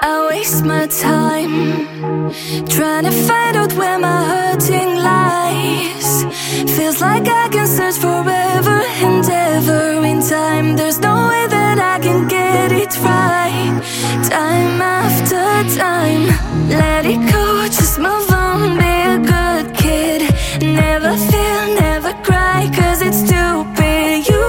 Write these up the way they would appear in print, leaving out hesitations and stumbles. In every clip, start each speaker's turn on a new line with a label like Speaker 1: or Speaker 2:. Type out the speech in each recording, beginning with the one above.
Speaker 1: I waste my time trying to find out where my hurting lies. Feels like I can search forever and ever in time. There's no way that I can get it right. Time after time, let it go, just move on, be a good kid. Never feel, never cry, cause it's stupid. You,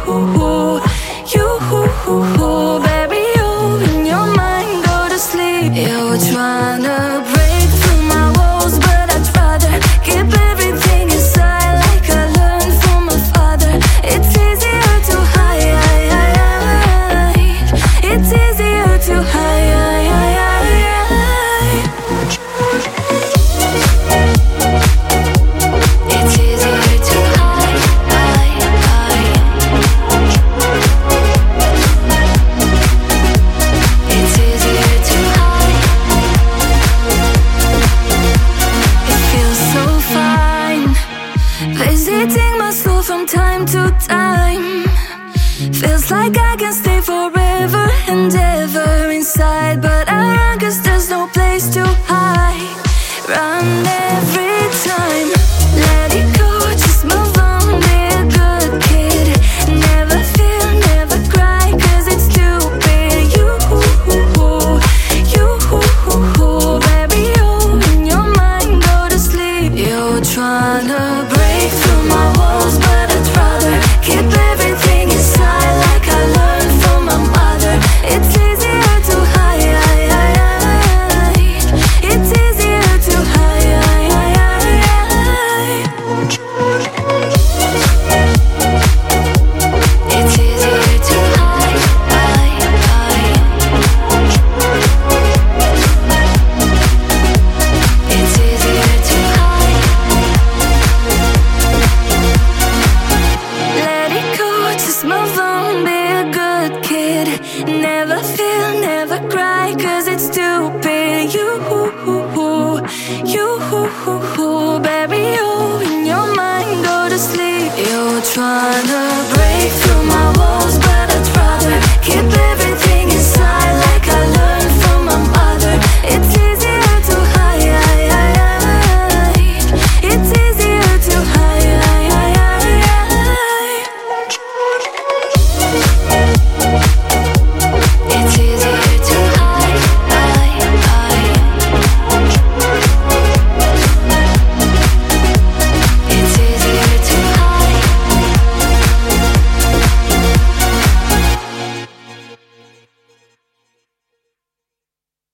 Speaker 1: baby, you in your mind go to sleep. You're trying to break through my walls, but I'd rather keep everything inside, like I learned from my father. It's easier to hide. It's easier to hide. It's easier to hide. It's easier to hide. It feels so fine, visiting my soul from time to time. Feels like I can stay forever and ever inside, but I run cause there's no place to hide. Run every time, let it go, just move on, be a good kid. Never feel, never cry, cause it's stupid. You, baby, you in your mind go to sleep. You're trying to break through my walls, but I'd rather keep everything inside, like I learned from my mother. It's easier to hide. It's easier to hide. It's easier to hide. It's easier to hide. Let it go, just move on, be a good kid. Never feel, never cry, cause it's stupid. You, baby, you in your mind go to sleep. You're trying to break